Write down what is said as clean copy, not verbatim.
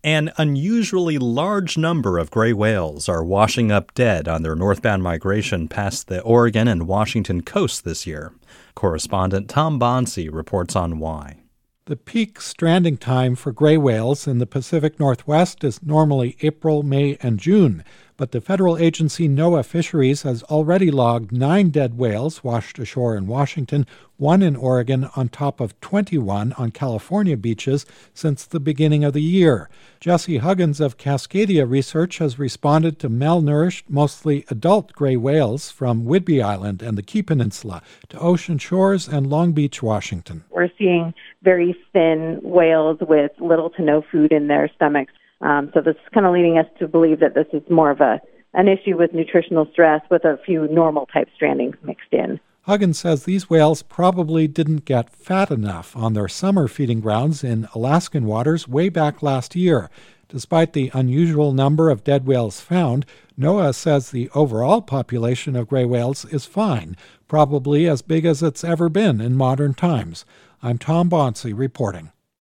An unusually large number of gray whales are washing up dead on their northbound migration past the Oregon and Washington coasts this year. Correspondent Tom Bonsi reports on why. The peak stranding time for gray whales in the Pacific Northwest is normally April, May, and June, but the federal agency NOAA Fisheries has already logged 9 dead whales washed ashore in Washington, 1 in Oregon, on top of 21 on California beaches since the beginning of the year. Jesse Huggins of Cascadia Research has responded to malnourished, mostly adult gray whales from Whidbey Island and the Key Peninsula to Ocean Shores and Long Beach, Washington. We're seeing very thin whales with little to no food in their stomachs. So this is kind of leading us to believe that this is more of an issue with nutritional stress with a few normal type strandings mixed in. Huggins says these whales probably didn't get fat enough on their summer feeding grounds in Alaskan waters way back last year. Despite the unusual number of dead whales found, NOAA says the overall population of gray whales is fine, probably as big as it's ever been in modern times. I'm Tom Bonsi reporting.